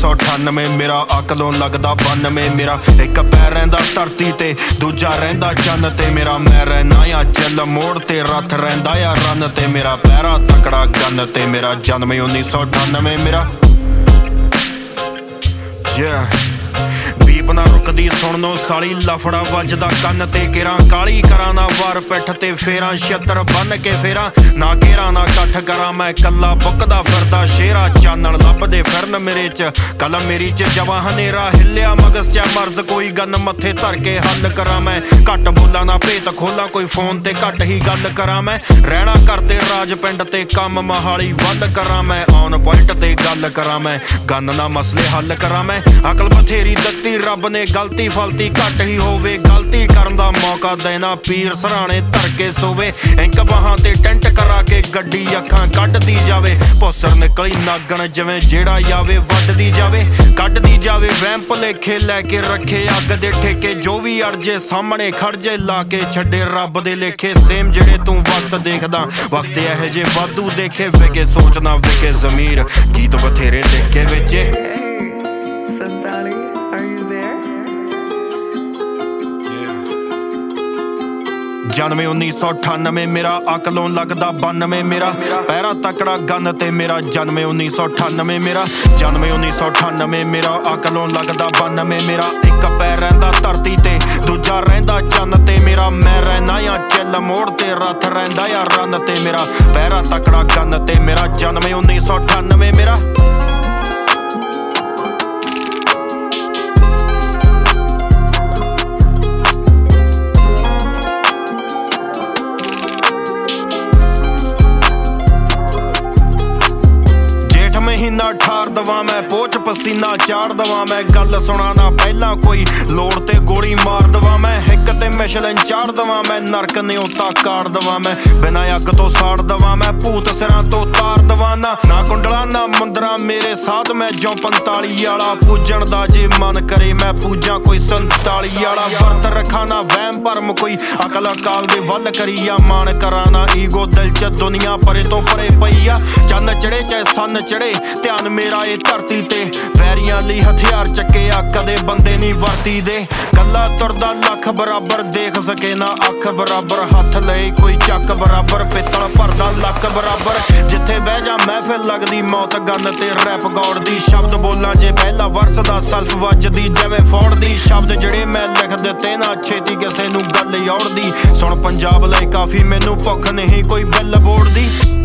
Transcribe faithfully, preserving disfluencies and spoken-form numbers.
सौ अठानवे मेरा अकलों लगदा बानवे मेरा एक पैर रहिंदा धरती ते दूजा रहिंदा चन्न ते मेरा मैं रहना आ चिल मोड़ ते रथ रहिंदा आ रन ते मेरा पैरा तकड़ा गन ते मेरा जन्म उन्नीस सौ अठानवे मेरा yeah बीप ना रुकदी सुन लो साली लफड़ा वजदा कन्न ते केरा काली करा ना वार पिठ ते फेरा छत्तर बन के फेरा ना घेरा ना कट्ठ करा मैं कला बुकदा फिरदा शेरा चानण लभदे फिरन मेरे च कल मेरी च जवा हनेरा हिलिया मगज च मर्ज कोई गन मथे धर के हल करा मैं घट बोला ना भेत खोला कोई फोन ते घट ही गल करा मैं रहना करते राज पिंड ते कम मोहाली वल करा मैं ऑन पॉइंट ते गल करा मैं गन ना मसले हल करा मैं अकल बथेरी दत्ती रब ने गलती फलती घट ही होवे गलती करन दा मौका देना पीर सराणे धर के सोवे इंक बाहां ते टेंट करा के गड्डी अखां कड्डदी जावे भुसर निकली नागण जिवें जेड़ा आवे वड्डदी जावे कड्डदी जावे वहम भुलेखे लैके रखे अग दे ठेके जो भी अड़जे सामने खड़ जे ला के छड्डे रब दे लेखे सेम जेड़े तू वक्त देखदा वक्त इहो जे वाधू देखे विके सोचना विके ज़मीर गीत बथेरे देख के विचे जन्म उन्नीस सौ अठानवे मेरा अकलों लगदा बानवे मेरा पैरा तकड़ा गन ते मेरा जन्म उन्नीस सौ अठानवे मेरा जन्म उन्नीस सौ अठानवे मेरा अकलों लगदा बानवे मेरा एक पैर रहिंदा धरती ते दूजा रहिंदा चन्न ते मेरा मैं रहना आ चिल मोड़ ते रथ रहिंदा आ रन ते मेरा पैरा तकड़ा गन ते मेरा जन्म उन्नीस सौ अठानवे मेरा महीना ठार दवा मैं पोच पसीना चाड़ दवा मैं गल सुना ना पहला कोई लोड़ ते गोली मार दवा मैं हिक ते मिशलन चाड़ दवा मैं नरक न्योता काड़ दवा मैं बिना अग तो साड़ दवा मैं भूत सिरां तो तार दवा ना ना कुंडला ना मुंदरा मेरे साथ मैं जो पंताली आला पूजन दा जे मन करे मैं पूजा कोई संताली आला वर्त रखा ना वहम भरम कोई अकल अकाल दे वल करिया मान करा ना ईगो दिल च दुनिया परे तो परे पई आ चंद चढ़े चाहे सन चढ़े ध्यान मेरा ये धरती ते वैरियां लई हथियार चके आ कदे बंदे नहीं वरती दे कला तुरदा लख बराबर देख सके ना अख बराबर हथ लए कोई चक बराबर पित्तल भरदा लक बराबर जिथे बह जा महफिल लगदी मौत गन ते रैप गौड़ दी शब्द बोलां जे पहला वर्स दा सल्फ वजदी जिवें फौड़ दी शब्द ਜਿਹੜੇ मैं लिख ਦਿੱਤੇ ना छेती किसे नूं गल औड़दी सुन पंजाब लई काफी मैनू भुख नहीं कोई बिल बोर्ड दी